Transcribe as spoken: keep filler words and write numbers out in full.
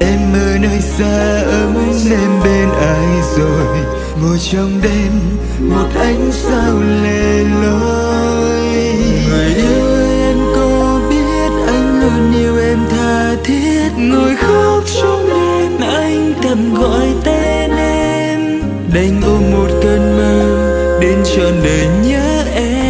Em ở nơi xa ấm em bên ai rồi, ngồi trong đêm một ánh sao lẻ loi. Người yêu ơi em có biết anh luôn yêu em tha thiết, ngồi khóc trong đêm anh thầm gọi tên em, đành ôm một cơn mơ đến trọn đời nhớ em.